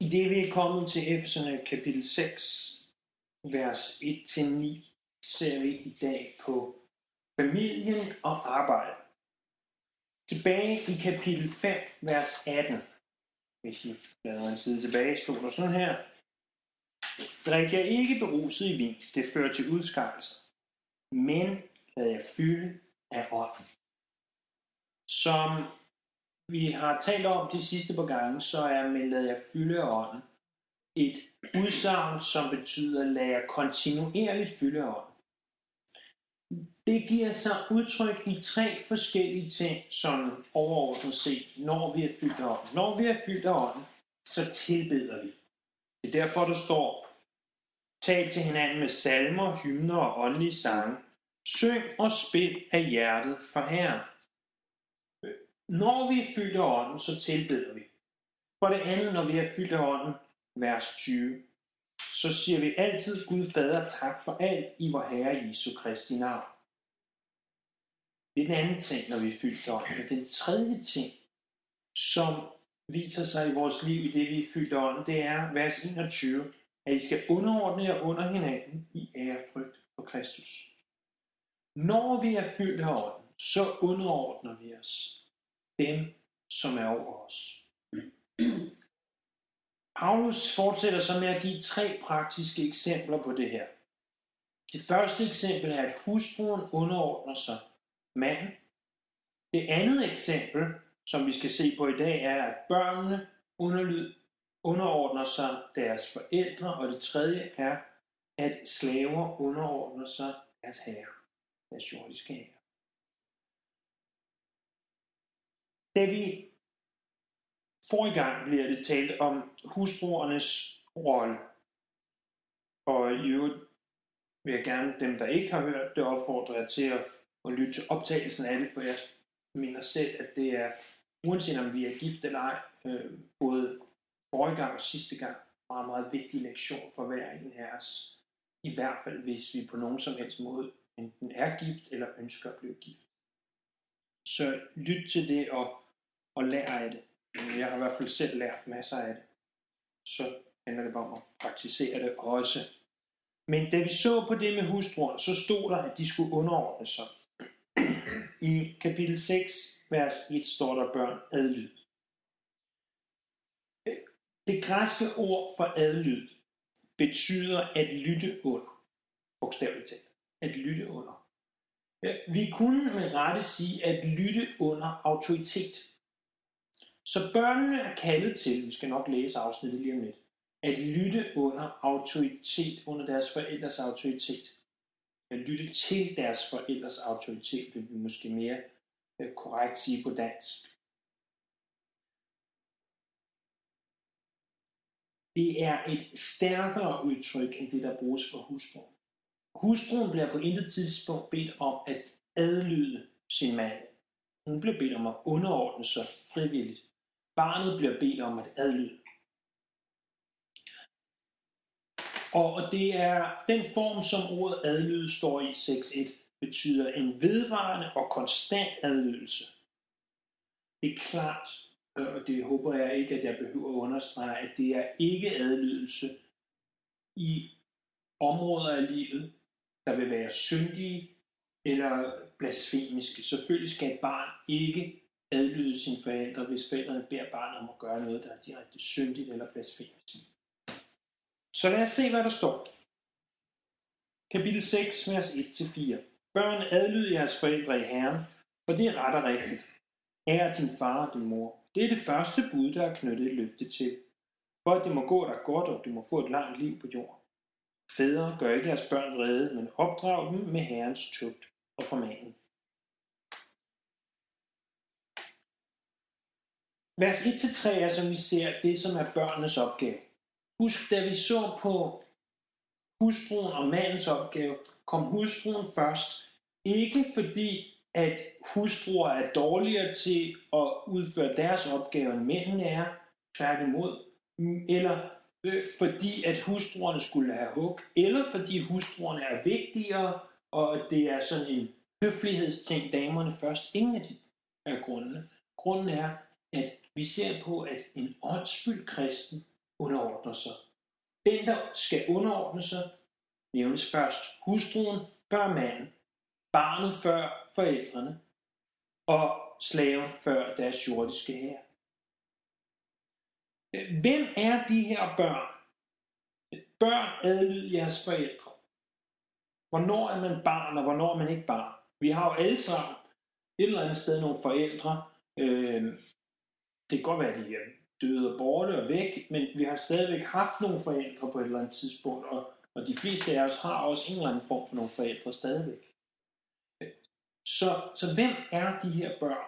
I det vi er kommet til Efeserne kapitel 6, vers 1-9, ser vi i dag på familien og arbejde. Tilbage i kapitel 5, vers 18, hvis I lader en side tilbage, stod der sådan her: Drik jer ikke beruset i vin, det fører til udskejelser, men lad jer fylde af ånden. Som vi har talt om de sidste par gange, så er med lad jer fylde af ånden et udsagn, som betyder lad jer kontinuerligt fylde af ånden. Det giver sig udtryk i 3 forskellige ting, som overordnet set, når vi er fyldt af ånden. Når vi er fyldt af ånden, så tilbeder vi. Det er derfor, der står: tal til hinanden med salmer, hymner og åndelige sange. Syng og spil af hjertet for Herren. Når vi er fyldt af ånden, så tilbeder vi. For det andet, når vi er fyldt af ånden, vers 20, så siger vi altid Gud Fader tak for alt i vor Herre Jesu Kristi navn. Det er den anden ting, når vi er fyldt af ånden. Den tredje ting, som viser sig i vores liv i det, vi er fyldt af ånden, det er vers 21, at I skal underordne jer under hinanden i ærefrygt for Kristus. Når vi er fyldt af ånden, så underordner vi os dem, som er over os. Paulus fortsætter så med at give 3 praktiske eksempler på det her. Det første eksempel er, at hustruen underordner sig manden. Det andet eksempel, som vi skal se på i dag, er, at børnene underordner sig deres forældre. Og det tredje er, at slaver underordner sig deres herre, deres jordiske herre. Da vi får i gang, bliver det talt om hustruernes rolle. Og i øvrigt vil jeg gerne, dem der ikke har hørt det, opfordre jer til at lytte til optagelsen af det, for jeg mener selv, at det er, uanset om vi er gift eller ej, både forrige gang og sidste gang, meget, meget vigtig lektion for hver en af os. I hvert fald, hvis vi på nogen som helst måde enten er gift eller ønsker at blive gift. Så lyt til det og lær af det. Jeg har i hvert fald selv lært masser af det. Så handler det bare om at praktisere det også. Men da vi så på det med hustruer, så stod der, at de skulle underordne sig. I kapitel 6, vers 1 står der børn adlyd. Det græske ord for adlyd betyder at lytte under. Bogstaveligt talt. At lytte under. Vi kunne med rette sige at lytte under autoritet. Så børnene er kaldet til, vi skal nok læse afsnittet lige om lidt, at lytte under autoritet, under deres forældres autoritet. At lytte til deres forældres autoritet, vil vi måske mere korrekt sige på dansk. Det er et stærkere udtryk end det, der bruges for hustruen. Hustruen bliver på intet tidspunkt bedt om at adlyde sin mand. Hun bliver bedt om at underordne sig frivilligt. Barnet bliver bedt om at adlyde. Og det er den form, som ordet adlyde står i 6.1, betyder en vedvarende og konstant adlydelse. Det er klart, og det håber jeg ikke, at jeg behøver at understrege, at det er ikke adlydelse i områder af livet, der vil være syndige eller blasfemiske. Selvfølgelig skal et barn ikke adlyde sine forældre, hvis forældrene beder barnet om at gøre noget, der er direkte syndigt eller blasfemisk. Så lad os se, hvad der står. Kapitel 6, vers 1-4. Børn, adlyd jeres forældre i Herren, for det er ret og rigtigt. Ære din far og din mor. Det er det første bud, der er knyttet et løfte til, for at det må gå dig godt, og du må få et langt liv på jorden. Fædre, gør ikke jeres børn vrede, men opdrag dem med Herrens tugt og formaning. Vers 1-3 er, som vi ser, det som er børnenes opgave. Husk, da vi så på hustruen og mandens opgave, kom hustruen først. Ikke fordi, at hustruer er dårligere til at udføre deres opgave, end mændene er, tværtimod, eller fordi, at hustruerne skulle have hug, eller fordi hustruerne er vigtigere, og det er sådan en høflighedsting, damerne først. Ingen af de er grundene. Grunden er, at vi ser på, at en åndsfyldt kristen underordner sig. Den, der skal underordne sig, nævnes først hustruen før manden, barnet før forældrene og slaven før deres jordiske herre. Hvem er de her børn? Børn, adlyd jeres forældre. Hvornår er man barn, og hvornår er man ikke barn? Vi har jo alle sammen et eller andet sted nogle forældre. Det kan godt være, at de er døde og borte og væk, men vi har stadigvæk haft nogle forældre på et eller andet tidspunkt, og de fleste af os har også en eller anden form for nogle forældre stadigvæk. Så hvem er de her børn?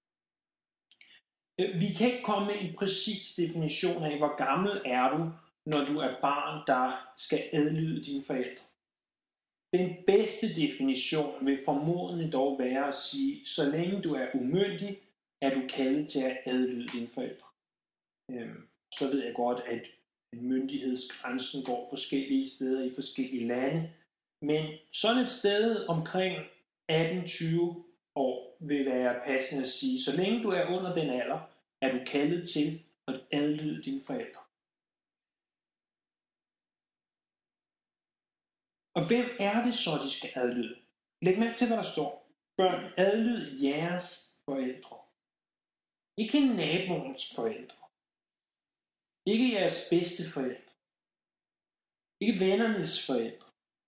Vi kan ikke komme med en præcis definition af, hvor gammel er du, når du er barn, der skal adlyde dine forældre. Den bedste definition vil formodentlig dog være at sige, så længe du er umyndig, er du kaldet til at adlyde dine forældre. Så ved jeg godt, at myndighedsgrænsen går forskellige steder i forskellige lande, men sådan et sted omkring 18-20 år vil være passende at sige, så længe du er under den alder, er du kaldet til at adlyde dine forældre. Og hvem er det så, de skal adlyde? Læg mærke til, hvad der står. Børn, adlyd jeres forældre. Ikke naboens forældre. Ikke jeres bedste forældre. Ikke vennernes forældre.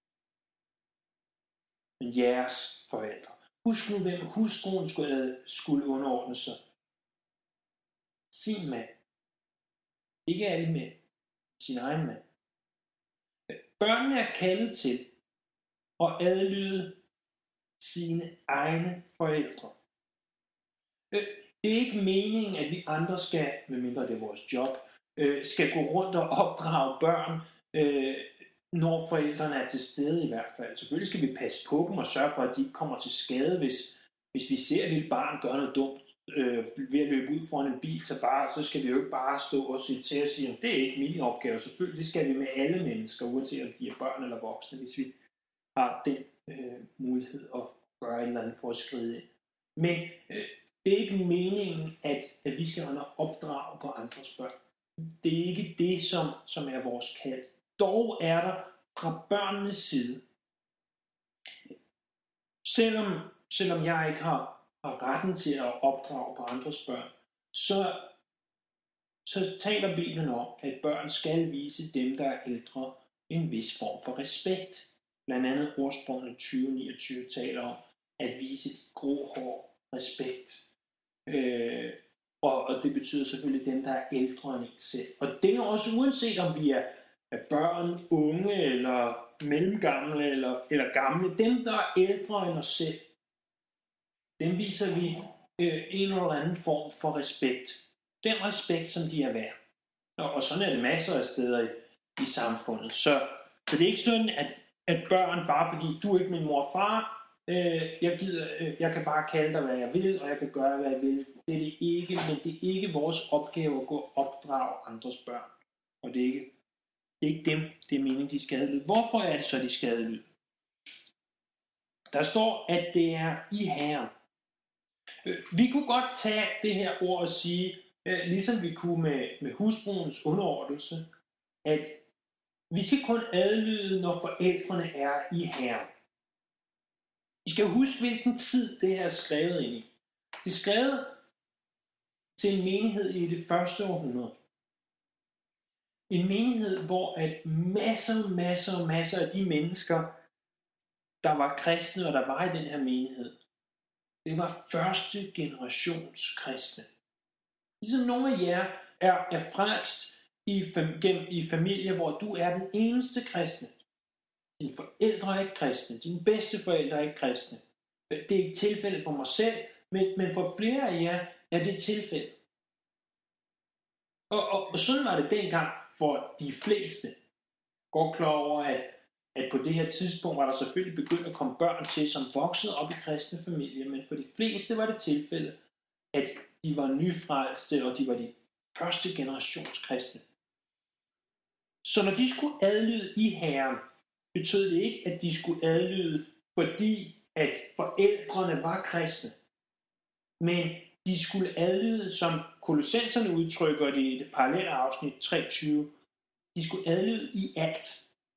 Men jeres forældre. Husk nu, hvem hustruen skulle underordne sig. Sin mand. Ikke alle mænd. Sin egen mand. Børnene er kaldet til at adlyde sine egne forældre. Det er ikke meningen, at vi andre skal, medmindre det er vores job, skal gå rundt og opdrage børn, når forældrene er til stede i hvert fald. Selvfølgelig skal vi passe på dem og sørge for, at de ikke kommer til skade, hvis vi ser et lille barn gøre noget dumt ved at løbe ud foran en bil, så skal vi jo ikke bare stå og sige til og sige, at det er ikke min opgave. Selvfølgelig skal vi med alle mennesker, uanset om de er børn eller voksne, hvis vi har den mulighed at gøre et eller andet for at skride ind. Men det er ikke meningen, at vi skal opdrage på andres børn. Det er ikke det, som er vores kald. Dog er der fra børnenes side, selvom jeg ikke har retten til at opdrage på andres børn, så taler Bibelen om, at børn skal vise dem, der er ældre, en vis form for respekt. Blandt andet ordsprogene 20:29 taler om at vise et grå hår respekt. Og det betyder selvfølgelig dem, der er ældre end en selv. Og det er også uanset om vi er børn, unge eller mellemgamle eller gamle. Dem, der er ældre end os selv, dem viser vi en eller anden form for respekt. Den respekt, som de er værd. Og sådan er det masser af steder i samfundet. Så det er ikke sådan, at børn, bare fordi du er ikke min mor og far, jeg kan bare kalde dig, hvad jeg vil, og jeg kan gøre, hvad jeg vil. Det er det ikke, men det er ikke vores opgave at gå og opdrage andres børn. Og det er ikke dem, det er meningen, de skal adlyde. Hvorfor er det så, de skal adlyde? Der står, at det er i Herren. Vi kunne godt tage det her ord og sige, ligesom vi kunne med hustruens underordnelse, at vi skal kun adlyde, når forældrene er i Herren. I skal huske, hvilken tid det her er skrevet ind i. Det er skrevet til en menighed i det første århundrede. En menighed, hvor at masser af de mennesker, der var kristne og der var i den her menighed, det var første generations kristne. Ligesom nogle af jer er frelst i familier, hvor du er den eneste kristne. Dine forældre er ikke kristne. Dine bedsteforældre er ikke kristne. Det er ikke tilfældet for mig selv, men for flere af jer er det tilfældet. Og sådan var det dengang for de fleste. Godt klar over, at på det her tidspunkt var der selvfølgelig begyndt at komme børn til, som voksede op i kristne familier, men for de fleste var det tilfældet, at de var nyfrelste, og de var de første generations kristne. Så når de skulle adlyde i Herren, betød det ikke, at de skulle adlyde, fordi at forældrene var kristne. Men de skulle adlyde som Kolossenserne udtrykker det i det parallelle afsnit 23. De skulle adlyde i alt.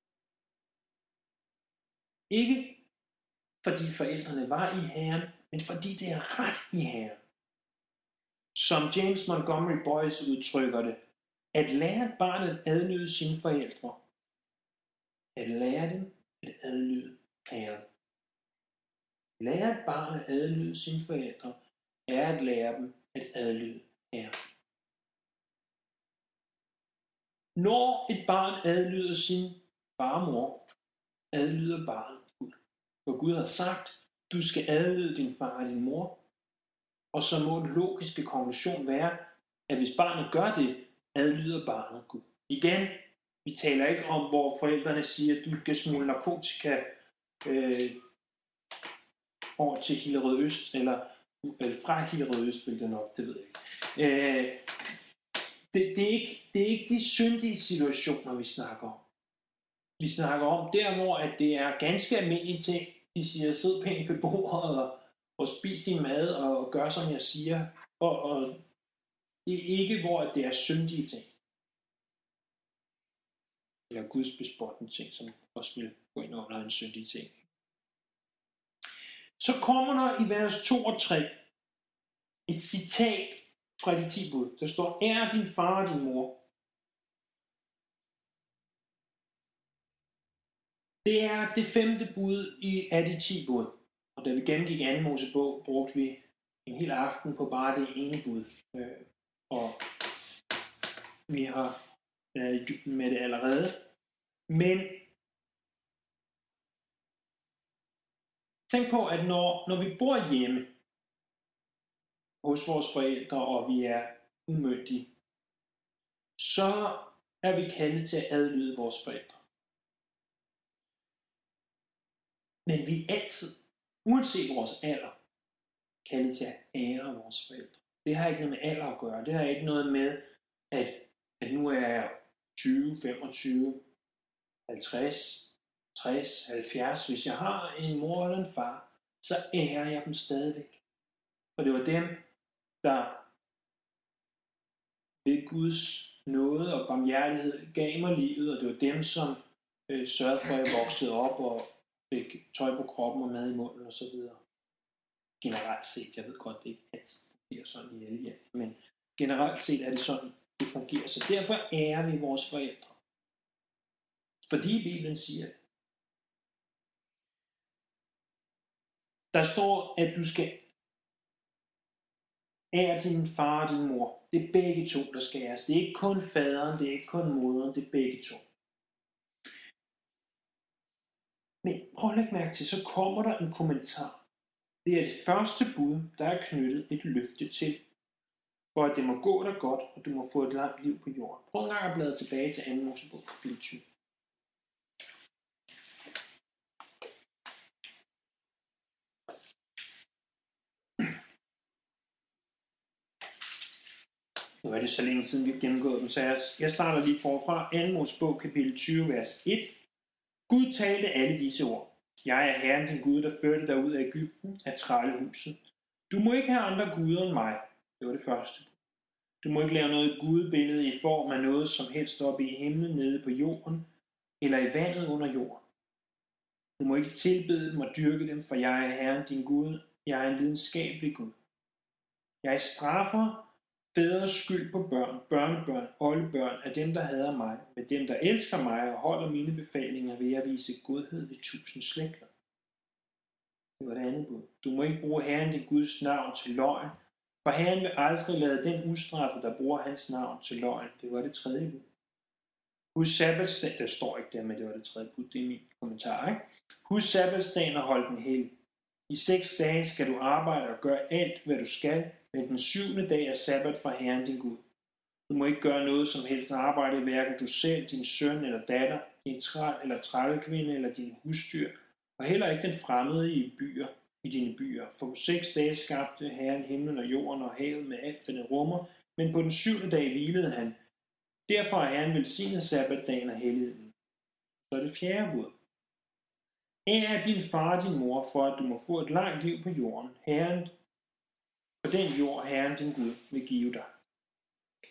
Ikke fordi forældrene var i Herren, men fordi det er ret i Herren. Som James Montgomery Boyce udtrykker det, at lære et barn at adlyde sine forældre. At lære dem at adlyde Herren. Lære et barn at adlyde sine forældre er at lære dem at adlyde Herren. Når et barn adlyder sin far og mor, adlyder barnet Gud. For Gud har sagt, du skal adlyde din far og din mor. Og så må den logiske konklusion være, at hvis barnet gør det, adlyder barnet Gud. Igen, vi taler ikke om, hvor forældrene siger, at du skal smule narkotika over til Hillerød Øst, eller fra Hillerød Øst, vil det nok, det ved jeg ikke. Det er ikke de syndige situationer, vi snakker om. Vi snakker om der, hvor at det er ganske almindelige ting. De siger, sid pænt ved bordet og spis din mad og gør, som jeg siger. Og ikke, hvor det er syndige ting. Eller Guds bespottende ting, som også vil gå ind under en syndig ting. Så kommer der i vers 2 og 3 et citat fra de 10 bud. Der står, ære din far og din mor. Det er det 5. bud af de 10 bud. Og da vi gennemgik 2. Mosebog, brugte vi en hel aften på bare det ene bud. Og vi har været i dybden med det allerede. Men tænk på, at når vi bor hjemme hos vores forældre, og vi er umyndige, så er vi kaldet til at adlyde vores forældre. Men vi er altid, uanset vores alder, kaldet til at ære vores forældre. Det har ikke noget med alder at gøre. Det har ikke noget med, at nu er jeg 20, 25, 50, 60, 70. Hvis jeg har en mor eller en far, så ærer jeg dem stadigvæk. For det var dem, der ved Guds nåde og barmhjertighed gav mig livet, og det var dem, som sørgede for, at jeg voksede op og fik tøj på kroppen og mad i munden og så videre. Generelt set, jeg ved godt, det ikke altid fungerer sådan i alle hjem, men generelt set er det sådan, det fungerer. Så derfor ærer vi vores forældre. Fordi Bibelen siger det. Der står, at du skal ære din far og din mor. Det er begge to, der skal æres. Det er ikke kun faderen, det er ikke kun moderen, det er begge to. Men prøv at lægge mærke til, så kommer der en kommentar. Det er det første bud, der er knyttet et løfte til. For at det må gå dig godt, og du må få et langt liv på jorden. Prøv en gang at bladre tilbage til 2. Mosebog, kapitel 20. Nu er det så længe siden, vi har gennemgået dem, så jeg starter lige forfra. 2. Mosebog, kapitel 20, vers 1. Gud talte alle disse ord. Jeg er Herren din Gud, der førte dig ud af Egypten, af trællehuset. Du må ikke have andre guder end mig. Det var det første. Du må ikke lave noget gudebillede i form af noget som helst oppe i himlen, nede på jorden, eller i vandet under jorden. Du må ikke tilbede dem og dyrke dem, for jeg er Herren din Gud. Jeg er en lidenskabelig Gud. Jeg straffer fædres skyld på børn, børnebørn, oldebørn af dem, der hader mig. Med dem, der elsker mig og holder mine befalinger, vil jeg vise godhed ved 1000 slægter. Det var det andet bud. Du må ikke bruge Herren din Guds navn til løgn, for Herren vil aldrig lade den ustraffet, der bruger hans navn til løgn. Det var det tredje bud. Husk sabbatsdagen, der står ikke der, men det var det tredje bud, det er min kommentar, ikke? Husk sabbatsdagen og hold den hellig. I 6 dage skal du arbejde og gøre alt, hvad du skal, men den 7. dag er sabbat for Herren din Gud. Du må ikke gøre noget som helst arbejde, hverken du selv, din søn eller datter, din træl eller trællekvinde eller din husdyr, og heller ikke den fremmede i dine byer. For på 6 dage skabte Herren himlen og jorden og havet med alt, hvad det rummer, men på den 7. dag hvilede han. Derfor har Herren velsignet sabbatdagen og helligheden. Så er det 4. bud. Ære din far og din mor, for at du må få et langt liv på jorden. Herren, på den jord, Herren din Gud vil give dig.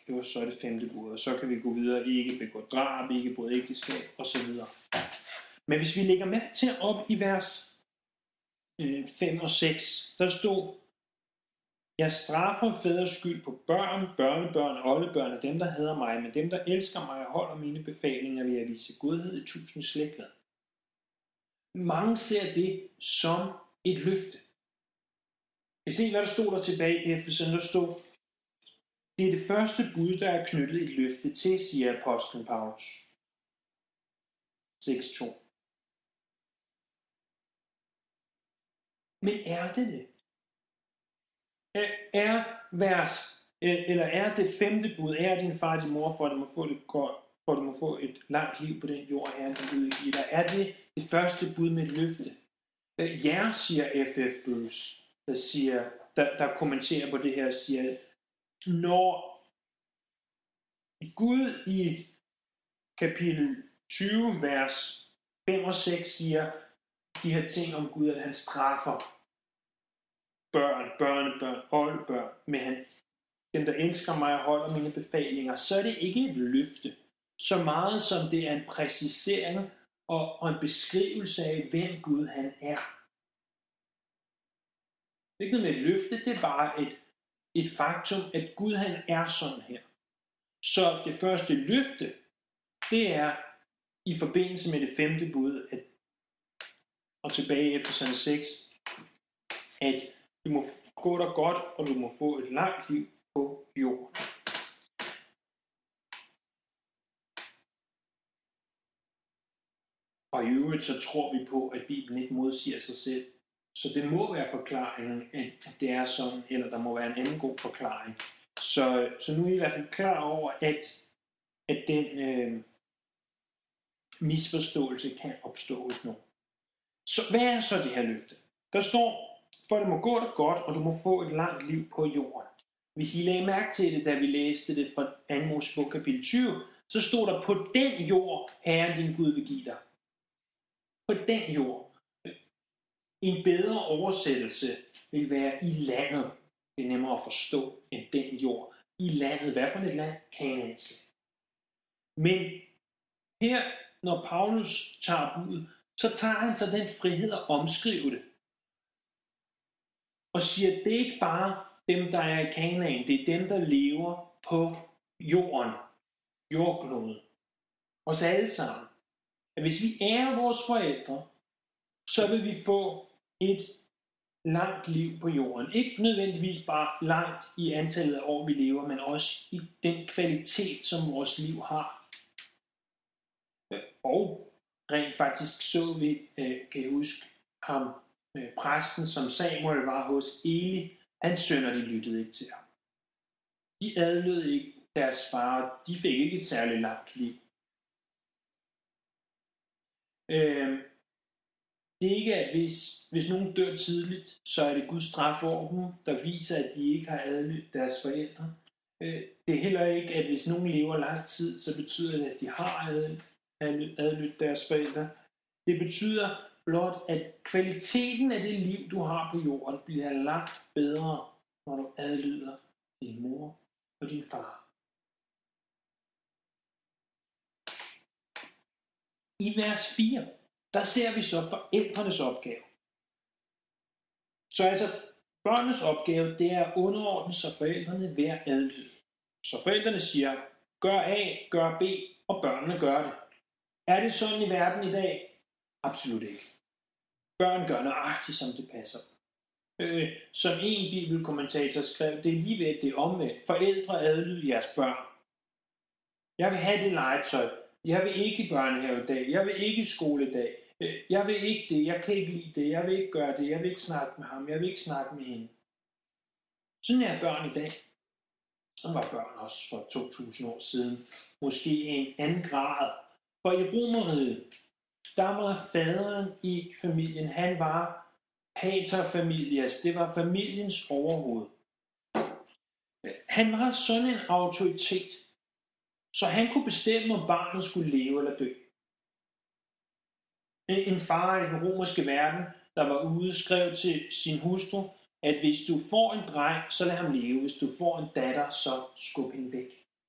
Det var så det 5. bud, og så kan vi gå videre. Ikke begå drab, ikke bryde ægteskab, osv. Men hvis vi lægger mærke til op i vers 5 og 6, der stod: Jeg straffer fædres skyld på børn, børnebørn og oldebørn af dem, der hader mig, men dem, der elsker mig og holder mine befalinger, vil jeg vise godhed i 1000 slægtled. Mange ser det som et løfte. I se, hvad der stod der tilbage i Efeserne, der stod: Det er det første bud, der er knyttet et løfte til, siger apostlen Paulus. 6:2. Men er det det? Er det 5. bud, er din far og din mor, for at du må få det godt, for at du må få et langt liv på den jord, Herren kan udgive dig? Er det første bud med et løfte? Ja, siger F.F. Bruce, der kommenterer på det her, siger, når Gud i kapitel 20, vers 5 og 6 siger de her ting om Gud, at han straffer børn, børnebørn, oldebørn, men dem, der elsker mig og holder mine befalinger, så er det ikke et løfte, så meget som det er en præcisering og en beskrivelse af, hvem Gud han er. Det er ikke noget med et løfte, det er bare et faktum, at Gud han er sådan her. Så det første løfte, det er i forbindelse med det 5. bud, og tilbage efter sådan 6, at du må gå dig godt, og du må få et langt liv på jorden. Og i øvrigt så tror vi på, at Bibelen ikke modsiger sig selv. Så det må være forklaringen, at det er sådan, eller der må være en anden god forklaring. Så nu er I i hvert fald klar over, at den misforståelse kan opstå hos nogen. Så hvad er så det her løfte? Der står: For det må gå dig godt, og du må få et langt liv på jorden. Hvis I lagde mærke til det, da vi læste det fra 2. Mosebog kapitel 20, så stod der: På den jord, Herren din Gud vil give dig. På den jord. En bedre oversættelse vil være i landet. Det er nemmere at forstå end den jord. I landet. Hvad for et land? Kanaans land. Men her, når Paulus tager bud, så tager han så den frihed at omskrive det. Og siger, at det er ikke bare dem, der er i Kanaan, det er dem, der lever på jorden, jordkloden. Os alle sammen. At hvis vi ærer vores forældre, så vil vi få et langt liv på jorden. Ikke nødvendigvis bare langt i antallet af år, vi lever, men også i den kvalitet, som vores liv har. Og rent faktisk så vi, kan jeg huske, ham, præsten, som Samuel var hos Eli, hans sønner, de lyttede ikke til ham. De adlød ikke deres far, de fik ikke et særligt langt liv. Det er ikke, at hvis nogen dør tidligt, så er det Guds straf over dem, der viser, at de ikke har adlydt deres forældre. Det er heller ikke, at hvis nogen lever lang tid, så betyder det, at de har adlydt deres forældre. Det betyder blot, at kvaliteten af det liv, du har på jorden, bliver langt bedre, når du adlyder din mor og din far. I vers 4, der ser vi så forældrenes opgave. Så altså, børnenes opgave, det er at underordne sig forældrene ved at adlyde. Så forældrene siger, gør A, gør B, og børnene gør det. Er det sådan i verden i dag? Absolut ikke. Børn gør nøjagtigt, som det passer. Som en bibelkommentator skrev, det er lige ved, at det er omvendt. Forældre adlyde jeres børn. Jeg vil have det legetøj. Jeg vil ikke børnehave i dag. Jeg vil ikke skole i dag. Jeg vil ikke det. Jeg kan ikke lide det. Jeg vil ikke gøre det. Jeg vil ikke snakke med ham. Jeg vil ikke snakke med hende. Sådan er børn i dag. Sådan var børn også for 2000 år siden. Måske i en anden grad. For i Romerriget, der var faderen i familien. Han var pater familias. Det var familiens overhoved. Han var sådan en autoritet, så han kunne bestemme, om barnet skulle leve eller dø. En far i den romerske verden, der var ude, skrev til sin hustru, at hvis du får en dreng, så lad ham leve. Hvis du får en datter, så skub hende væk.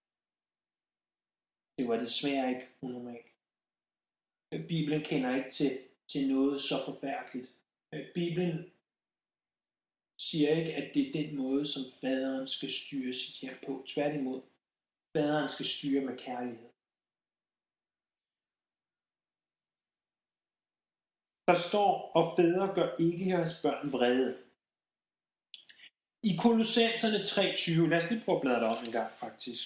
Det var desværre ikke unormalt. Bibelen kender ikke til noget så forfærdeligt. Bibelen siger ikke, at det er den måde, som faderen skal styre sit hjem på. Tværtimod, faderen skal styre med kærlighed. Der står, og fædre gør ikke jeres børn vrede. I Kolossenserne 3:20, lad os lige prøve at bladre det om en gang faktisk.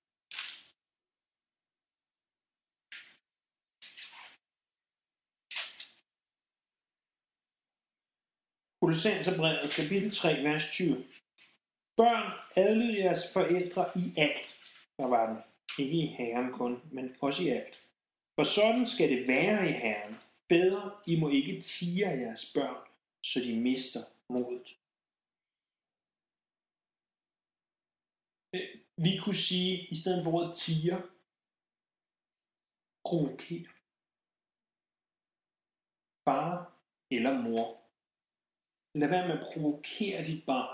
Kolossenserbrevet, kapitel 3, vers 20. Børn, adlyd jeres forældre i alt. Der var den. Ikke i Herren kun, men også i alt. For sådan skal det være i Herren. Fædre, I må ikke tirre jeres børn, så de mister modet. Vi kunne sige, i stedet for ordet tirre, provokere. Far eller mor. Lad være med at provokere dit barn.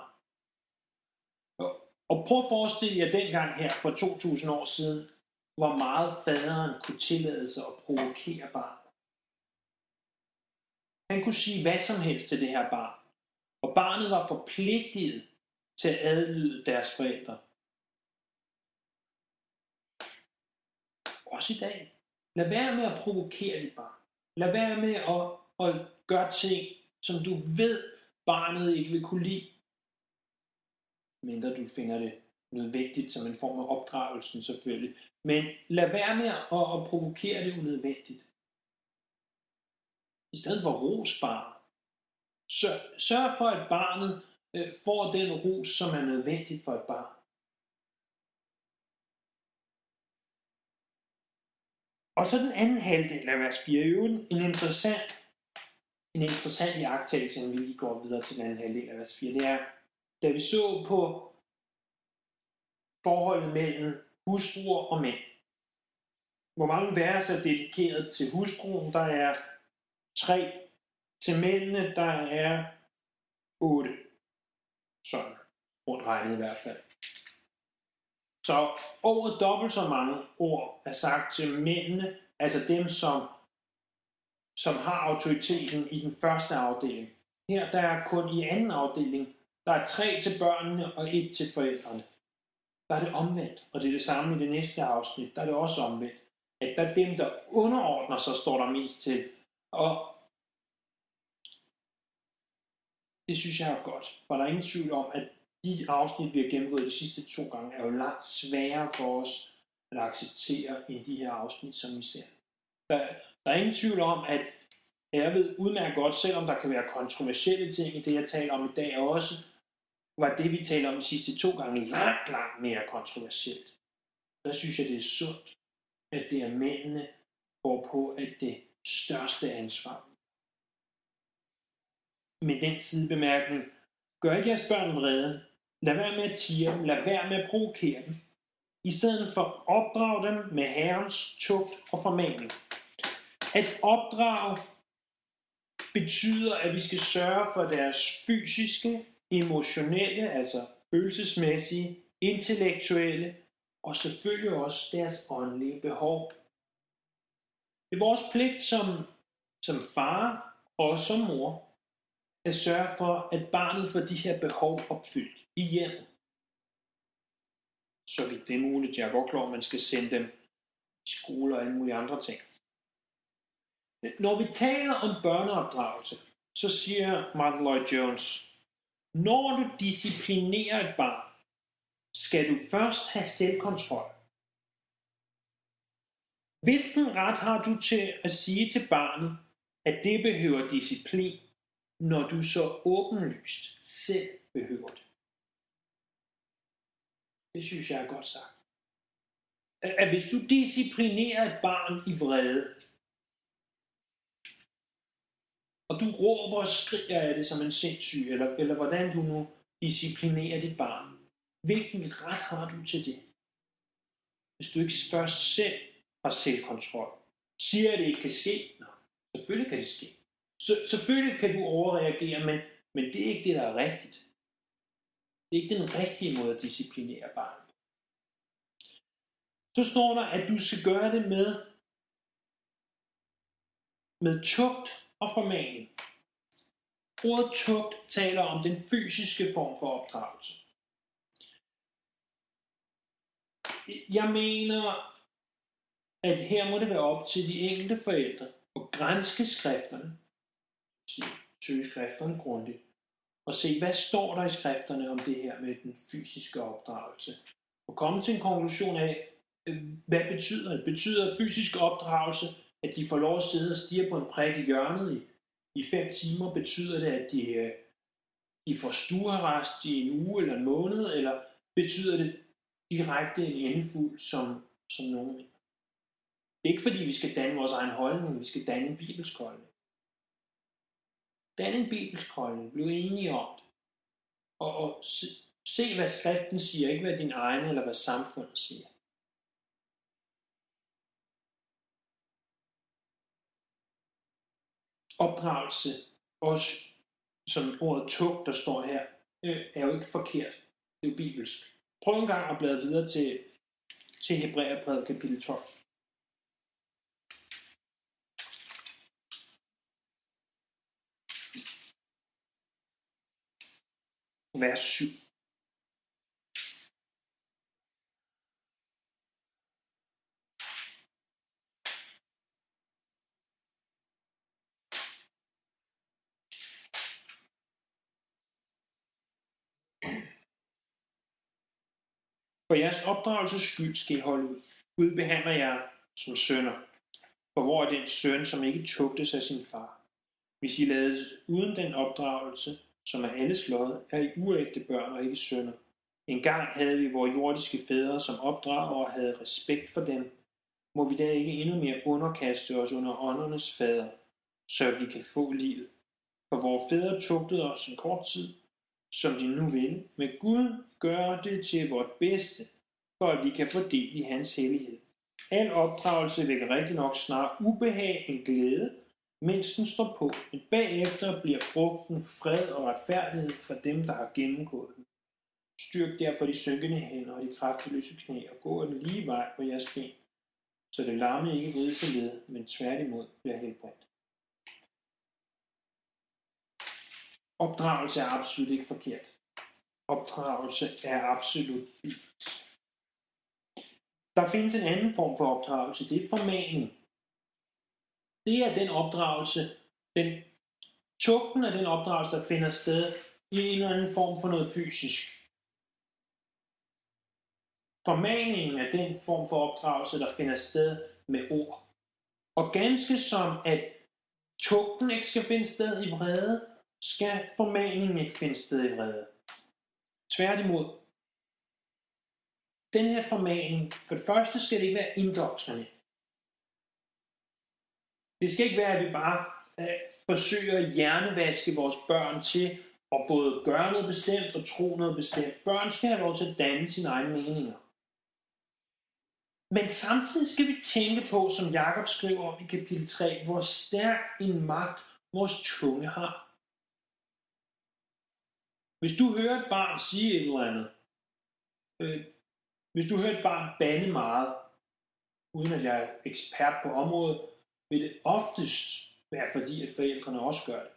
Og prøv at forestille jer dengang her for 2000 år siden, hvor meget faderen kunne tillade sig at provokere barn. Han kunne sige hvad som helst til det her barn. Og barnet var forpligtet til at adlyde deres forældre. Også i dag. Lad være med at provokere dit barn. Lad være med at gøre ting, som du ved, barnet ikke vil kunne lide. Mindre du finder det nødvendigt som en form af opdragelsen selvfølgelig. Men lad være med at provokere det unødvendigt. I stedet for ros barn. Sørg for, at barnet får den ros, som er nødvendig for et barn. Og så den anden halvdel af vers 4. En interessant iagttagelse, inden vi lige går videre til den anden halvdel af vers 4. Det er, da vi så på forholdet mellem hustruer og mænd. Hvor mange vers er dedikeret til hustruen? Der er 3. Til mændene, der er 8. Sådan, rundt regnet i hvert fald. Så over dobbelt så mange ord er sagt til mændene, altså dem, som har autoriteten i den første afdeling. Her der er kun i anden afdeling, der er 3 til børnene og 1 til forældrene. Der er det omvendt, og det er det samme i det næste afsnit, der er det også omvendt. At der er dem, der underordner sig, står der mest til. Og det synes jeg er godt, for der er ingen tvivl om, at de afsnit, vi har gennemgået de sidste 2 gange, er jo langt sværere for os at acceptere end de her afsnit, som vi ser. Der er ingen tvivl om, at jeg ved udmærket godt, selvom der kan være kontroversielle ting i det, jeg taler om i dag også, var det, vi taler om de sidste 2 gange, langt mere kontroversielt. Der synes jeg, det er sundt, at det er mændene, går på at det største ansvar. Med den sidebemærkning, gør ikke jeres børn vrede. Lad være med at tirre dem. Lad være med at provokere dem. I stedet for opdrag dem med Herrens tugt og formaning. At opdrage betyder, at vi skal sørge for deres fysiske, emotionelle, altså følelsesmæssige, intellektuelle og selvfølgelig også deres åndelige behov. Det er vores pligt som far og som mor at sørge for, at barnet får de her behov opfyldt i hjemmet. Så vidt det er muligt. Jeg er godt klar, at man skal sende dem i skole og alle mulige andre ting. Når vi taler om børneopdragelse, så siger Martin Lloyd-Jones, når du disciplinerer et barn, skal du først have selvkontrol. Hvilken ret har du til at sige til barnet, at det behøver disciplin, når du så åbenlyst selv behøver det? Det synes jeg er godt sagt. At hvis du disciplinerer et barn i vrede, og du råber og skriger af det som en sindssyg, eller hvordan du nu disciplinerer dit barn, hvilken ret har du til det? Hvis du ikke først selv har selvkontrol, siger at det ikke kan ske? Nå, selvfølgelig kan det ske. Selvfølgelig kan du overreagere, men det er ikke det, der er rigtigt. Det er ikke den rigtige måde at disciplinere barnet. så står der, at du skal gøre det med tugt og formaning. Ordet tugt taler om den fysiske form for opdragelse. Jeg mener, at her må det være op til de enkelte forældre at granske skrifterne, søge skrifterne grundigt, og se, hvad står der i skrifterne om det her med den fysiske opdragelse. Og komme til en konklusion af, hvad betyder det? Betyder fysisk opdragelse, at de får lov at sidde og stirre på en prik i hjørnet i 5 timer? Betyder det, at de får stuearrest i en uge eller en måned? Eller betyder det direkte en endefuld, som nogen mener? Det er ikke fordi, vi skal danne vores egen holdning, vi skal danne en bibelsk holdning. Danne en bibelsk holdning, blive enige om det. Og se, hvad skriften siger, ikke hvad din egen eller hvad samfundet siger. Opdragelse, også som ordet tugt, der står her, er jo ikke forkert. Det er jo bibelsk. Prøv en gang at bladre videre til Hebræerbrevet kapitel 12. Vers 7. For jeres opdragelses skyld skal I holde ud. Gud behandler jer som sønner. For hvor er den søn, som ikke tugtes af sin far? Hvis I lades uden den opdragelse, som er alles lod, er I uægte børn og ikke sønner. En gang havde vi vores jordiske fædre som opdrager og havde respekt for dem. Må vi da ikke endnu mere underkaste os under åndernes fader, så vi kan få livet? For vores fædre tugtede os en kort tid, som de nu vil, men Gud gør det til vort bedste, for at vi kan få del i hans hellighed. Al opdragelse vækker rigtig nok snart ubehag end glæde, mens den står på, men bagefter bliver frugten fred og retfærdighed for dem, der har gennemgået den. Styrk derfor de synkende hænder og de kraftløse knæ og gå den lige vej på jeres ben, så det lamme ikke vrides til led, men tværtimod bliver helbredt. Opdragelse er absolut ikke forkert. Opdragelse er absolut bibelsk. Der findes en anden form for opdragelse, det er formaning. Det er den opdragelse, tugten af den opdragelse, der finder sted i en eller anden form for noget fysisk. Formaningen er den form for opdragelse, der finder sted med ord. Og ganske som at tugten ikke skal finde sted i vrede, skal formaningen ikke finde sted i vrede. Tværtimod. Den her formaning, for det første skal det ikke være indoktrineret. Det skal ikke være, at vi bare forsøger at hjernevaske vores børn til at både gøre noget bestemt og tro noget bestemt. Børn skal have lov til at danne sine egne meninger. Men samtidig skal vi tænke på, som Jakob skriver om i kapitel 3, hvor stærk en magt vores tunge har. Hvis du hører et barn sige et eller andet, hvis du hører et barn bande meget, uden at jeg er ekspert på området, vil det oftest være fordi, at forældrene også gør det.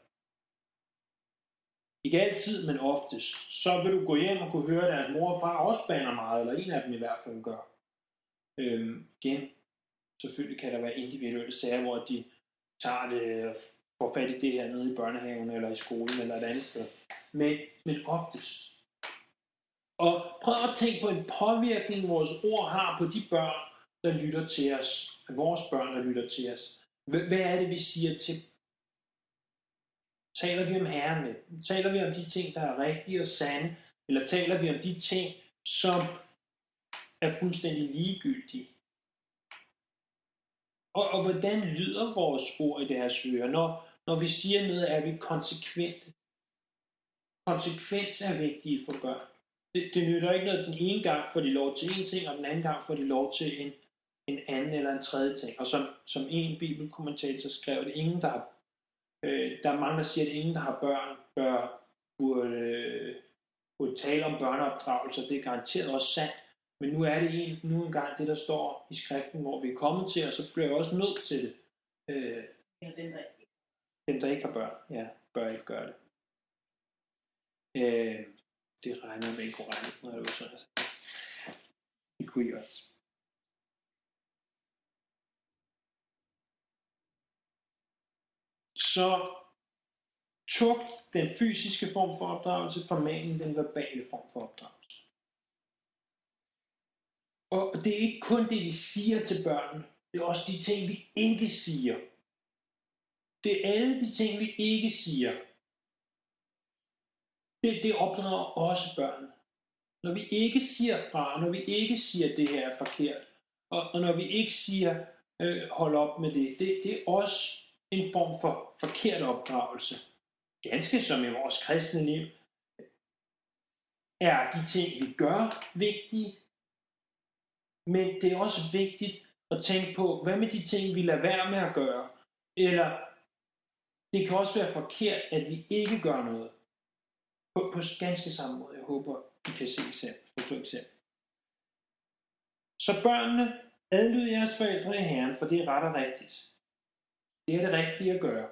Ikke altid, men oftest. Så vil du gå hjem og kunne høre, at deres mor og far også bander meget, eller en af dem i hvert fald gør. Igen, selvfølgelig kan der være individuelle sager, hvor de tager det og får fat i det her nede i børnehaven, eller i skolen, eller et andet sted. Men oftest. Og prøv at tænke på en påvirkning, vores ord har på de børn, der lytter til os. Vores børn, der lytter til os. Hvad er det, vi siger til dem? Taler vi om Herren med dem? Taler vi om de ting, der er rigtige og sande? Eller taler vi om de ting, som er fuldstændig ligegyldige? Og hvordan lyder vores ord i deres ører? Når vi siger noget, er vi konsekvente. Konsekvens er vigtige for børn. Det nytter ikke noget, den ene gang får de lov til en ting, og den anden gang får de lov til en anden eller en tredje ting. Og som en bibelkommentator skrev, det ingen, der har, der er mange, der siger, at ingen, der har børn, burde tale om børneopdragelse. Det er garanteret også sandt. Men nu er det nu engang det, der står i skriften, hvor vi er kommet til, og så bliver jeg også nødt til det. Ja, Dem, der ikke har børn, bør ikke gøre det. Det regner med ikke regne, når jeg udtrykker sig. Det kunne I også. Så tugt den fysiske form for opdragelse, formaning den verbale form for opdragelse. Og det er ikke kun det, vi siger til børnene. Det er også de ting, vi ikke siger. Det er alle de ting, vi ikke siger. Det opdrager også børnene. Når vi ikke siger fra, når vi ikke siger, det her er forkert, og når vi ikke siger, hold op med det, det er også en form for forkert opdragelse. Ganske som i vores kristne liv. Er de ting, vi gør, vigtige? Men det er også vigtigt at tænke på, hvad med de ting, vi lader være med at gøre? Eller det kan også være forkert, at vi ikke gør noget. På ganske samme måde. Jeg håber, I kan se forstå eksempel. Så børnene, adlyd jeres forældre i Herren, for det er ret og rigtigt. Det er det rigtige at gøre.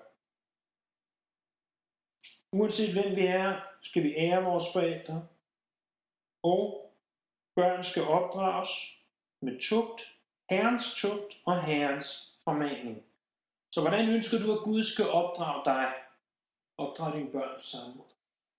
Uanset hvem vi er, skal vi ære vores forældre. Og børn skal opdrages med tugt, Herrens tugt og Herrens formaning. Så hvordan ønsker du, at Gud skal opdrage dig? Opdrag dine børn på samme måde.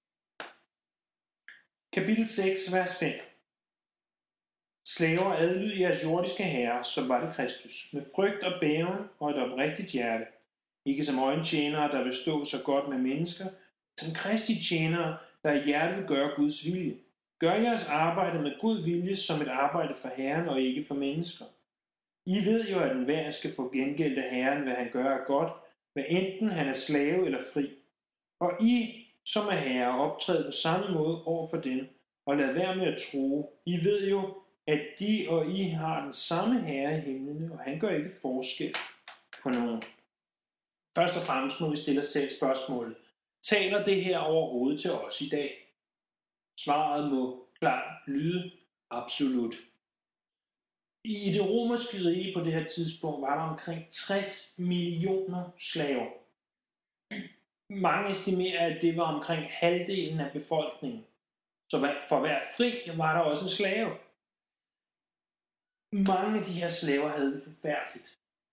Kapitel 6, vers 5. Slaver, adlyd jeres jordiske herre, som var det Kristus, med frygt og bæven og et oprigtigt hjerte. Ikke som øjentjenere, der vil stå så godt med mennesker, som Kristi tjenere, der i hjertet gør Guds vilje. Gør jeres arbejde med god vilje som et arbejde for Herren og ikke for mennesker. I ved jo, at enhver skal få gengæld af Herren, hvad han gør er godt, hvad enten han er slave eller fri. Og I, som er herre, optræd på samme måde over for dem, og lad være med at tro. I ved jo, at de og I har den samme herre i himlene, og han gør ikke forskel på nogen. Først og fremmest må vi stille os selv spørgsmålet. Taler det her overhovedet til os i dag? Svaret må klart lyde absolut. I det romerske rige på det her tidspunkt var der omkring 60 millioner slaver. Mange estimerer, at det var omkring halvdelen af befolkningen. Så for hver fri var der også en slave. Mange af de her slaver havde det forfærdeligt.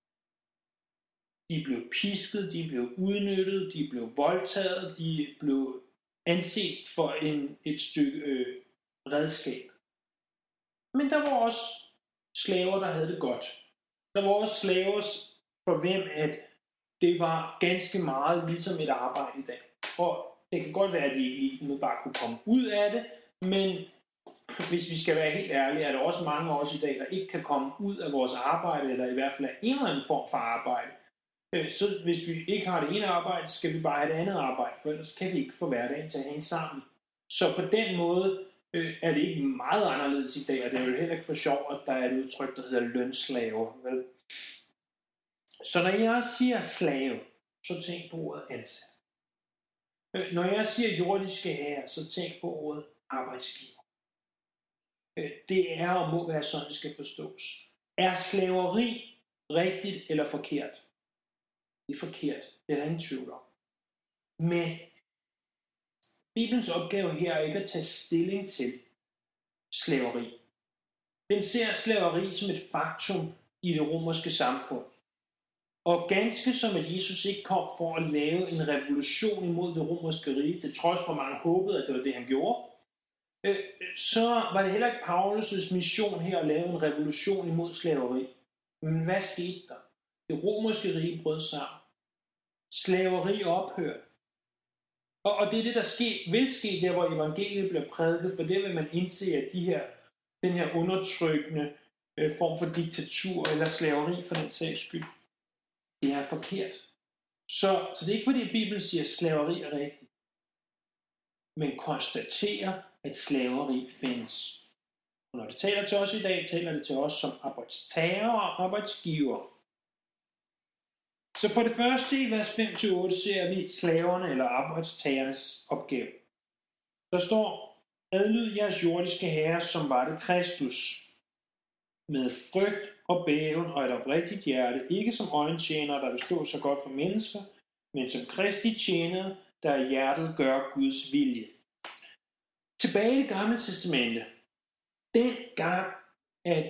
De blev pisket, de blev udnyttet, de blev voldtaget, de blev anset for et stykke redskab. Men der var også slaver, der havde det godt. Der var også slaver, for hvem at det var ganske meget ligesom et arbejde i dag. Og det kan godt være, at de ikke lige bare kunne komme ud af det, men hvis vi skal være helt ærlige, er der også mange af os i dag, der ikke kan komme ud af vores arbejde, eller i hvert fald af en eller anden form for arbejde. Så hvis vi ikke har det ene arbejde, skal vi bare have det andet arbejde, for ellers kan vi ikke få hverdagen til at hænge sammen. Så på den måde er det ikke meget anderledes i dag, og det er jo heller ikke for sjov, at der er et udtryk, der hedder lønslaver. Vel? Så når jeg siger slave, så tænk på ordet ansat. Når jeg siger jordiske herre, så tænk på ordet arbejdsgiver. Det er og må være sådan, det skal forstås. Er slaveri rigtigt eller forkert? Det er forkert. Det er der ingen tvivl om. Men Bibelens opgave her er ikke at tage stilling til slaveri. Den ser slaveri som et faktum i det romerske samfund. Og ganske som at Jesus ikke kom for at lave en revolution imod det romerske rige, til trods for mange håbede, at det var det, han gjorde, så var det heller ikke Paulus' mission her at lave en revolution imod slaveri. Men hvad skete der? Det romerske rige brød sammen. Slaveri ophørte. Og det er det, der vil ske der, hvor evangeliet bliver prædiket, for det vil man indse, at den her undertrykkende form for diktatur eller slaveri for den sags skyld, det er forkert. Så det er ikke fordi, at Bibelen siger, at slaveri er rigtigt, men konstaterer, at slaveri findes. Og når det taler til os i dag, taler det til os som arbejdstager og arbejdsgiver. Så for det første i vers 5-8 ser vi slaverne eller arbejdstagernes opgave. Der står, adlyd jeres jordiske herre, som var det Kristus. med frygt og bæven og et oprigtigt hjerte, ikke som øjentjenere, der vil stå så godt for mennesker, men som Kristi tjenere, der i hjertet gør Guds vilje. Tilbage i Det Gamle Testamente. Dengang, at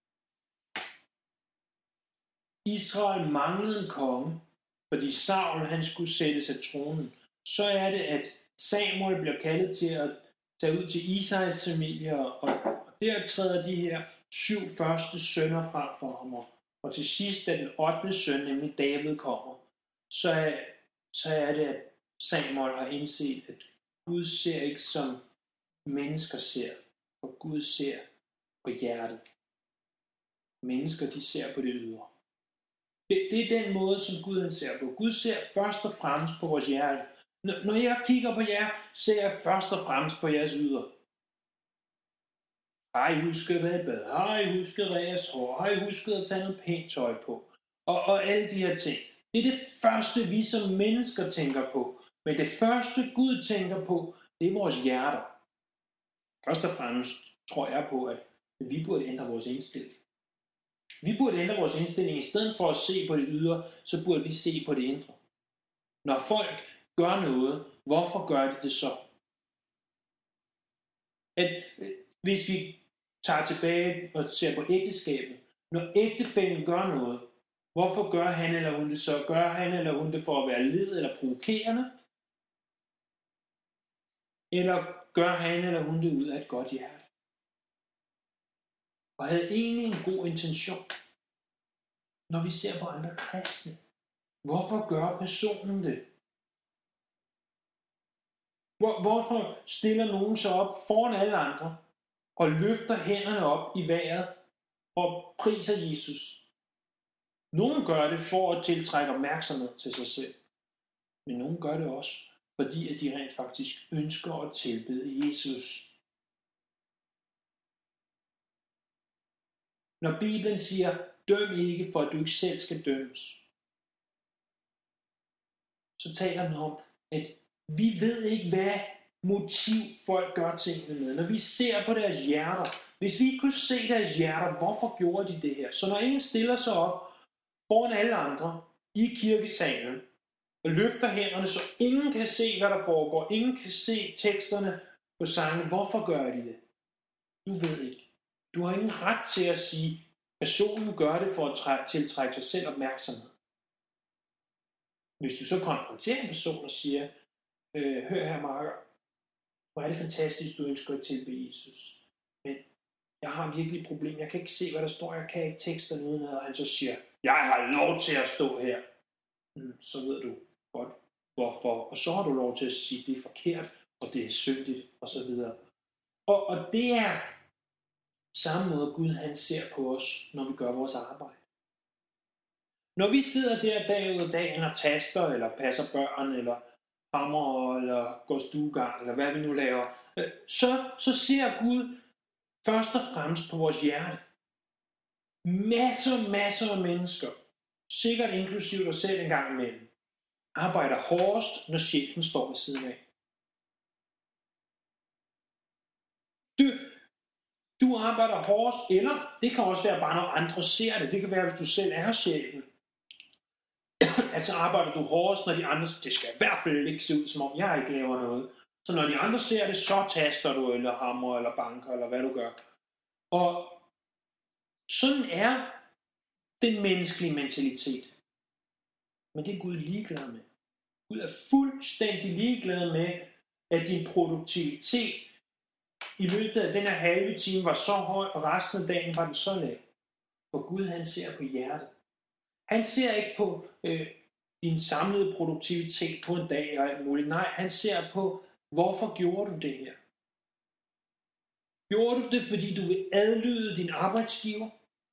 Israel manglede en konge, fordi Saul han skulle sættes af tronen, så er det, at Samuel bliver kaldet til at tage ud til Isais familie, og der træder de her 7 første sønner frem for ham, og til sidst, da den 8. søn, nemlig David, kommer, så er det, at Samuel har indset, at Gud ser ikke som mennesker ser, for Gud ser på hjertet. Mennesker, de ser på det ydre. Det er den måde, som Gud han ser på. Gud ser først og fremmest på vores hjerte. Når jeg kigger på jer, ser jeg først og fremmest på jeres ydre. Har I husket at være i bad? Har I husket at være jeres hår? Har I husket at tage noget pænt tøj på? Og alle de her ting. Det er det første, vi som mennesker tænker på. Men det første, Gud tænker på, det er vores hjerter. Først og fremmest tror jeg på, at vi burde ændre vores indstilling. Vi burde ændre vores indstilling. I stedet for at se på det ydre, så burde vi se på det indre. Når folk gør noget, hvorfor gør de det så? Hvis vi tager tilbage og ser på ægteskabet, når ægtefællen gør noget, hvorfor gør han eller hun det så? Gør han eller hun det for at være led eller provokerende? Eller gør han eller hun det ud af et godt hjerte? Og havde egentlig en god intention. Når vi ser på andre kristne, hvorfor gør personen det? Hvorfor stiller nogen sig op foran alle andre og løfter hænderne op i vejret og priser Jesus? Nogen gør det for at tiltrække opmærksomhed til sig selv, men nogen gør det også, fordi at de rent faktisk ønsker at tilbede Jesus. Når Bibelen siger, døm ikke, for at du ikke selv skal dømmes, så taler den om, at vi ved ikke, hvad motiv folk gør tingene med. Når vi ser på deres hjerter, hvis vi ikke kunne se deres hjerter, hvorfor gjorde de det her? Så når en stiller sig op foran alle andre i kirkesalen og løfter hænderne, så ingen kan se, hvad der foregår, ingen kan se teksterne på sangene, hvorfor gør de det? Du ved ikke. Du har ingen ret til at sige, personen gør det for at tiltrække sig selv opmærksomhed. Hvis du så konfronterer en person og siger, hør her, Marker, hvor er det fantastisk, du ønsker at tilbede Jesus. Men jeg har virkelig et problem. Jeg kan ikke se, hvad der står. Jeg kan ikke teksterne udenad. Og han så siger, jeg har lov til at stå her. Så ved du godt, hvorfor. Og så har du lov til at sige, det er forkert, og det er syndigt, og så videre. Og det er samme måde, Gud han ser på os, når vi gør vores arbejde. Når vi sidder der dag ud af dagen og taster, eller passer børn, eller hammer, eller går stuegang, eller hvad vi nu laver, så ser Gud først og fremmest på vores hjerte. Masser af mennesker, sikkert inklusiv dig selv en gang imellem, arbejder hårdest, når chefen står ved siden af. Du arbejder hårdest, eller det kan også være bare, når andre ser det. Det kan være, hvis du selv er chefen. Altså arbejder du hårdest, når de andre, det skal i hvert fald ikke se ud, som om jeg ikke laver noget. Så når de andre ser det, så taster du, eller hammer, eller banker, eller hvad du gør. Og sådan er den menneskelige mentalitet. Men det er Gud ligeglad med. Gud er fuldstændig ligeglad med, at din produktivitet i løbet af den her halve time var så høj, og resten af dagen var den så lav. For Gud han ser på hjertet. Han ser ikke på din samlede produktivitet på en dag og alt muligt. Nej, han ser på, hvorfor gjorde du det her? Gjorde du det, fordi du vil adlyde din arbejdsgiver?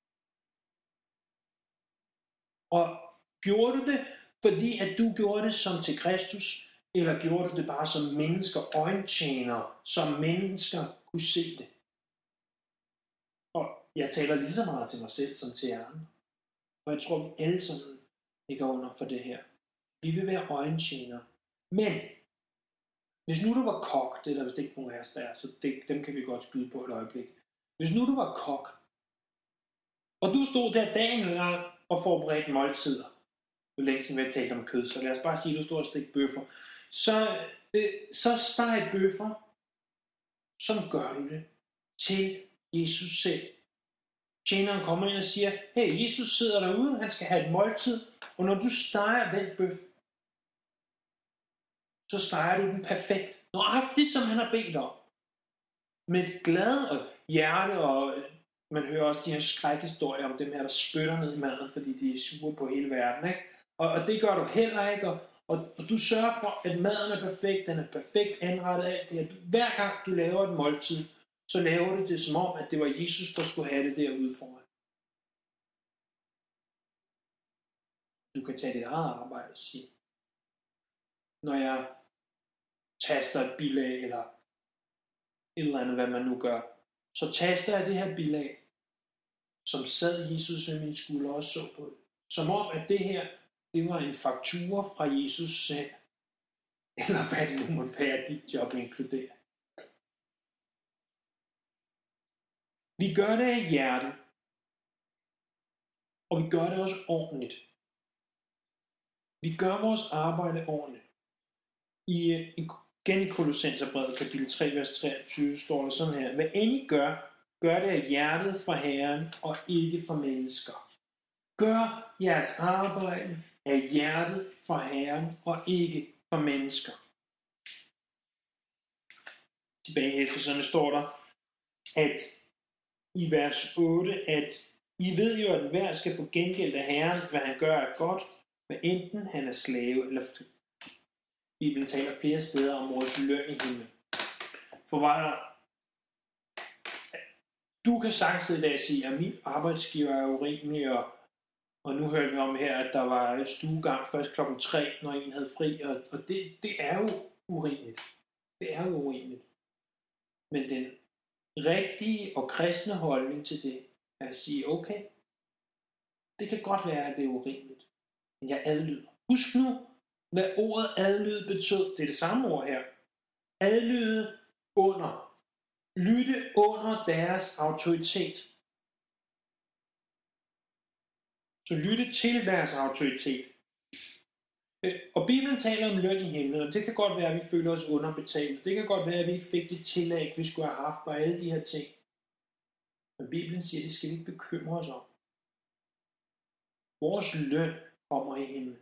Og gjorde du det, fordi at du gjorde det som til Kristus? Eller gjorde du det bare som mennesker, øjentjenere, som mennesker kunne se det? Og jeg taler lige så meget til mig selv som til jer andre. Og jeg tror, vi alle sammen ligger under for det her. Vi vil være øjentjenere. Men hvis nu du var kok, det er der vist ikke nogen af os der, så dem kan vi godt skyde på et øjeblik. Hvis nu du var kok, og du stod der dagen lang og forberedte måltider. Nu længe siden vi har talt om kød, så lad os bare sige, at du stod og stegte bøffer. Så steg bøffer, som gør du det til Jesus selv. Tjeneren kommer ind og siger, hey, Jesus sidder derude, han skal have et måltid, og når du steger den bøf, så steger du den perfekt. Nøjagtigt som han har bedt om. Med et glad hjerte, og man hører også de her skrækhistorier om dem her, der spytter ned i maden, fordi de er sure på hele verden. Ikke? Og det gør du heller ikke, og du sørger for, at maden er perfekt, den er perfekt anrettet alt det her. Hver gang du laver et måltid, så laver du det som om, at det var Jesus, der skulle have det derude foran. Du kan tage dit eget arbejde og sige, når jeg taster et bilag, eller et eller andet, hvad man nu gør, så taster jeg det her bilag, som sad Jesus ved min skulder og så på det. Som om, at det her, det var en faktura fra Jesus selv. Eller hvad det nu måtte være, dit job inkluderer. Vi gør det af hjertet. Og vi gør det også ordentligt. Vi gør vores arbejde ordentligt. Igen i Kolossenserbrevet kapitel 3, vers 23 står der sådan her. Hvad end I gør, gør det af hjertet fra Herren og ikke fra mennesker. Gør jeres arbejde af hjertet fra Herren og ikke fra mennesker. Tilbage i Efeserne står der, at i vers 8, at I ved jo, at hver skal få gengæld af Herren, hvad han gør er godt, hvad enten han er slave eller fri. Bibelen taler flere steder om vores løn i himlen. For du kan sagtens i dag sige, at min arbejdsgiver er urimelig, og nu hørte vi om her, at der var et stuegang først klokken 3, når en havde fri, og det er jo urimeligt. Det er jo urimeligt. Men den rigtige og kristne holdning til det er at sige, okay, det kan godt være, at det er urimeligt, men jeg adlyder. Husk nu, hvad ordet adlyde betød. Det er det samme ord her. Adlyde under. Lytte under deres autoritet. Så lytte til deres autoritet. Og Bibelen taler om løn i himlen, og det kan godt være, at vi føler os underbetalt. Det kan godt være, at vi ikke fik det tillæg, vi skulle have haft, og alle de her ting. Men Bibelen siger, at det skal vi ikke bekymre os om. Vores løn kommer i himlen.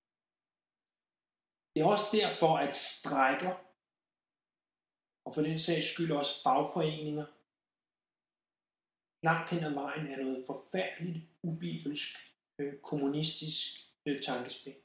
Det er også derfor, at strejker, og for den sags skyld også fagforeninger, langt hen ad vejen er noget forfærdeligt, ubibelsk, kommunistisk tankespil.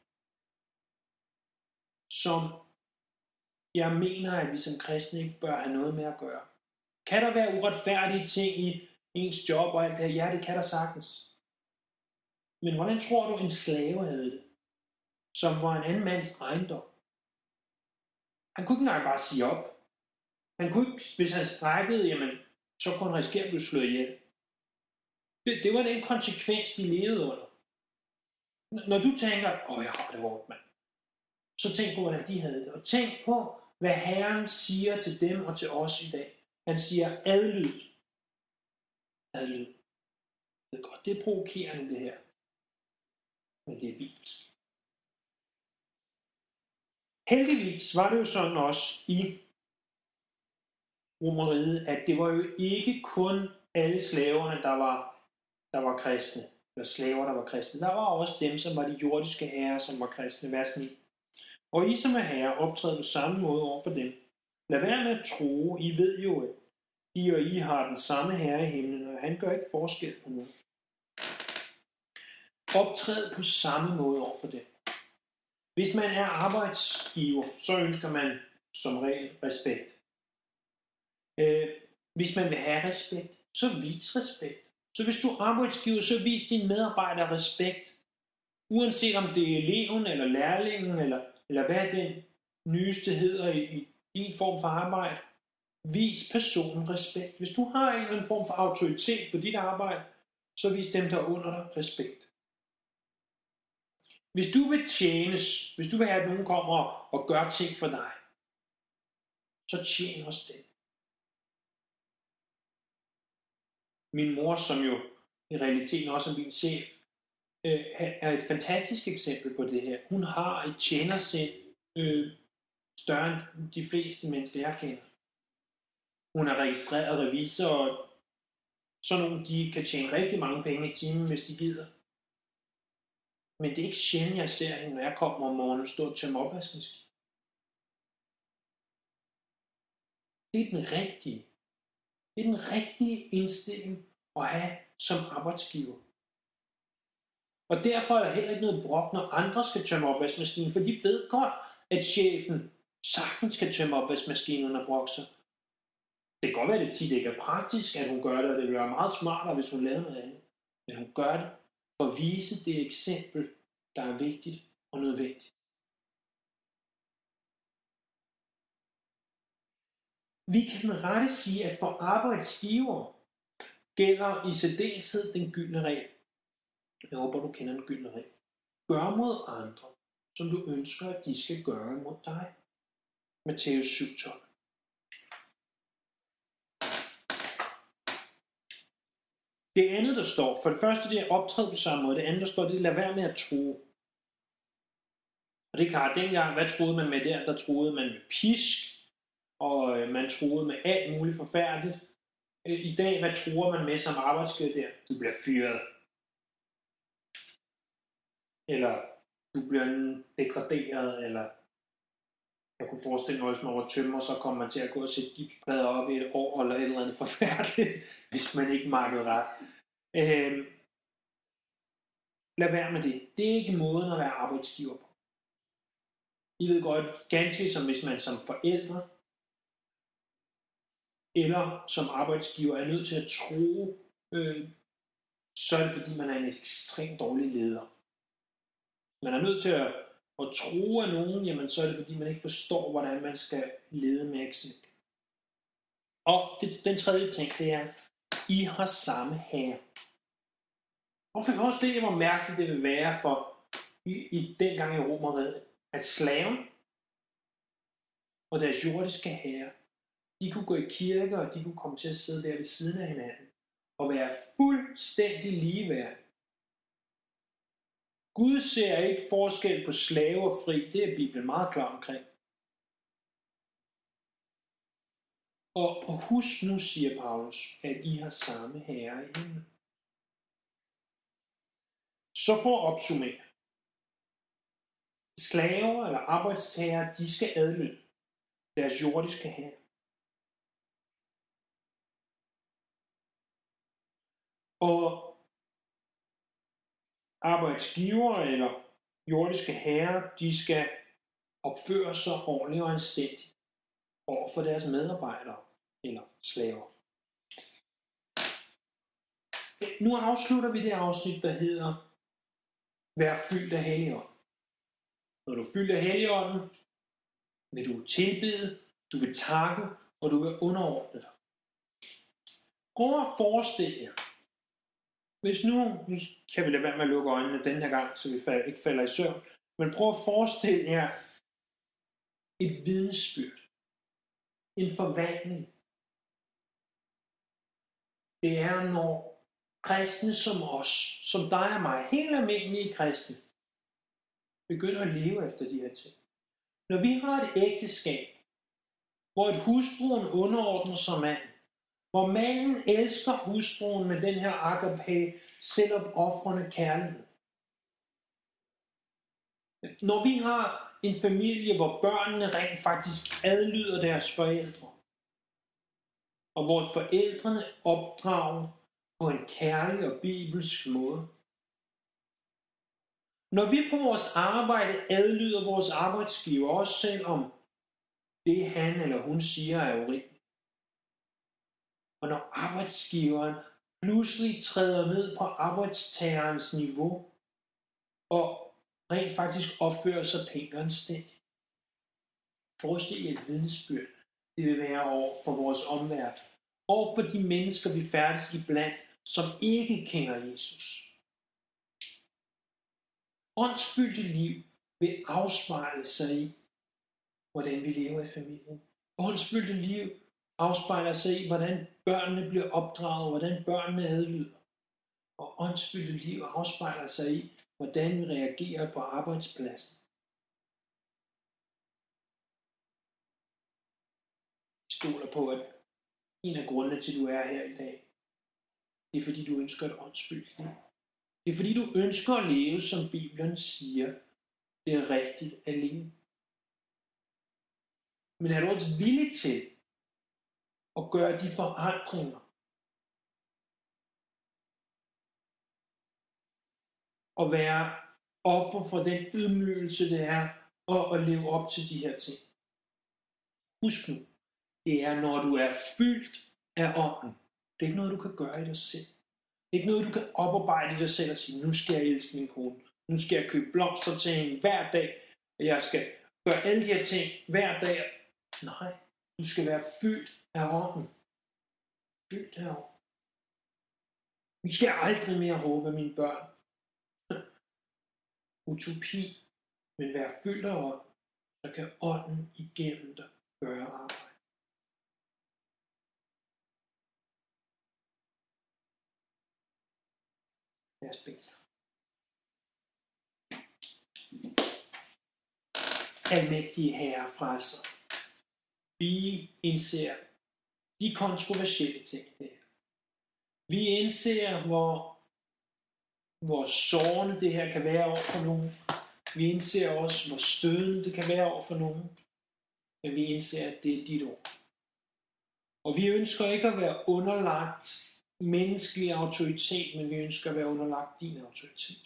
Som jeg mener, at vi som kristne ikke bør have noget med at gøre. Kan der være uretfærdige ting i ens job og alt det her? Ja, det kan der sagtens. Men hvordan tror du, en slave havde det? Som var en anden mands ejendom. Han kunne ikke engang bare sige op. Han kunne ikke, hvis han strækkede, jamen, så kunne han risikere at blive slået ihjel. Det var den konsekvens, de levede under. Når du tænker, jeg har det hårdt, mand. Så tænk på, hvordan de havde det. Og tænk på, hvad Herren siger til dem og til os i dag. Han siger, adlyd. Adlyd. Jeg ved godt, det er provokerende det her. Men det er bibelsk. Heldigvis var det jo sådan også i Romeriet, at det var jo ikke kun alle slaverne, der var kristne, eller slaver, der var kristne. Der var også dem, som var de jordiske herrer, som var kristne, vers 9. Og I som er herrer, optræder på samme måde over for dem. Lad være med at tro, I ved jo, at I og I har den samme herre i himlen, og han gør ikke forskel på noget. Optræd på samme måde over for dem. Hvis man er arbejdsgiver, så ønsker man som regel respekt. Hvis man vil have respekt, så vis respekt. Så hvis du er arbejdsgiver, så vis dine medarbejdere respekt. Uanset om det er eleven eller lærlingen, eller hvad den nyeste hedder i din form for arbejde. Vis personen respekt. Hvis du har en eller anden form for autoritet på dit arbejde, så vis dem, der er under dig, respekt. Hvis du vil tjenes, hvis du vil have, at nogen kommer og gør ting for dig, så tjen også dem. Min mor, som jo i realiteten også er min chef, er et fantastisk eksempel på det her. Hun har et tjenersind større end de fleste mennesker, jeg kender. Hun er registreret revisor, og sådan nogle, de kan tjene rigtig mange penge i timen, hvis de gider. Men det er ikke sjældent, jeg ser hende, når jeg kommer om morgenen, stå og tømme opvaskemaskinen. Det er den rigtige. Det er den rigtige indstilling at have som arbejdsgiver. Og derfor er der heller ikke noget brok, når andre skal tømme opvaskemaskinen, for de ved godt, at chefen sagtens skal tømme opvaskemaskinen under brokser. Det kan godt være, at det tit ikke er praktisk, at hun gør det, og det vil være meget smartere, hvis hun lavede noget andet. Men hun gør det for at vise det eksempel, der er vigtigt og nødvendigt. Vi kan med rette sige, at for arbejdsgiver gælder i særdeleshed den gyldne regel. Jeg håber, du kender den gyldne regel. Gør mod andre, som du ønsker, at de skal gøre mod dig. Matthæus 7:12. Det andet, der står, for det første, det er optræde på samme måde. Det andet, der står, det er lad være med at true. Og det er klart, dengang, hvad troede man med der? Der troede man med pisk, og man troede med alt muligt forfærdeligt. I dag, hvad tror man med som arbejdsgiver der? Du bliver fyret. Eller du bliver degraderet, eller jeg kunne forestille mig, hvis man var tømmer, så kommer man til at gå og sætte gipsplader op i et år, eller et eller andet forfærdeligt, hvis man ikke markede ret. Lad være med det. Det er ikke måden at være arbejdsgiver på. I ved godt, ganske som hvis man som forældre eller som arbejdsgiver er nødt til at true, så er det fordi, man er en ekstremt dårlig leder. Man er nødt til at true af nogen, jamen så er det fordi, man ikke forstår, hvordan man skal lede med eksempel. Og den tredje ting, det er, I har samme herre. Og for os det, hvor mærkeligt det vil være for i dengang i Romerriget, at slaven og deres jordiske herre, de kunne gå i kirke, og de kunne komme til at sidde der ved siden af hinanden og være fuldstændig ligeværdige. Gud ser ikke forskel på slave og fri. Det er Bibelen meget klar omkring. Og husk nu, siger Paulus, at I har samme herre i himlen. Så for at opsummere. Slaver eller arbejdstager, de skal adlyde deres jordiske herre. Og arbejdsgiver eller jordiske herrer, de skal opføre sig ordentligt og anstændigt over for deres medarbejdere eller slaver. Nu afslutter vi det afsnit, der hedder Vær fyldt af Helligånden. Når du er fyldt af Helligånden, vil du tilbede, du vil takke, og du vil underordne dig. Prøv at forestille jer, hvis nu kan vi lade være med at lukke øjnene den her gang, så vi ikke falder i søvn, men prøv at forestille jer et vidnesbyrd, en forvandling. Det er, når kristne som os, som dig og mig, helt almindelige kristne, begynder at leve efter de her ting. Når vi har et ægteskab, hvor et hustruen underordner sig manden, hvor manden elsker hustruen med den her agape, selvopofrende kærlighed. Når vi har en familie, hvor børnene rent faktisk adlyder deres forældre, og hvor forældrene opdrager på en kærlig og bibelsk måde. Når vi på vores arbejde adlyder vores arbejdsgiver, også selvom det han eller hun siger er urimeligt. Og når arbejdsgiveren pludselig træder ned på arbejdstagerens niveau, og rent faktisk opfører sig pænt og anstændigt. Forestil jer et vidnesbyrd, det vil være over for vores omverden. Over for de mennesker, vi færdes iblandt, som ikke kender Jesus. Åndsfyldte liv vil afspejle sig i, hvordan vi lever i familien. Åndsfyldte liv afspejler sig i, hvordan børnene bliver opdraget, hvordan børnene adlyder. Og åndsfyldte liv afspejler sig i, hvordan vi reagerer på arbejdspladsen. Jeg stoler på, at en af grundene til, at du er her i dag, det er fordi, du ønsker et åndsfyldt liv. Det er fordi, du ønsker at leve, som Bibelen siger, det er rigtigt at leve. Men er du også villig til at gøre de forandringer, og være offer for den ydmygelse, det er at leve op til de her ting? Husk nu, det er, når du er fyldt af ånden. Det er ikke noget, du kan gøre i dig selv. Det er ikke noget, du kan oparbejde i dig selv og sige, nu skal jeg elske min kone. Nu skal jeg købe blomster til hende hver dag. Og jeg skal gøre alle de her ting hver dag. Nej, du skal være fyldt af ånden. Fyldt af ånden. Nu skal jeg aldrig mere håbe af mine børn. Utopi. Men være fyldt af ånden, så kan ånden igennem dig gøre arbejde. Lad os bede. Almægtige Herre frelser, vi indser de kontroversielle ting i det her. Vi indser, hvor sårende det her kan være over for nogen. Vi indser også, hvor stødende det kan være over for nogen. Men vi indser, at det er dit ord. Og vi ønsker ikke at være underlagt menneskelig autoritet, men vi ønsker at være underlagt din autoritet.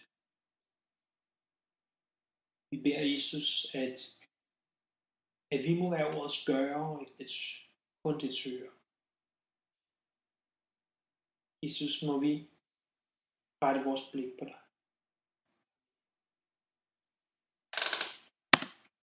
Vi beder Jesus, at vi må være ordets gøre, og ikke kun dets hører. Jesus, må vi rette vores blik på dig.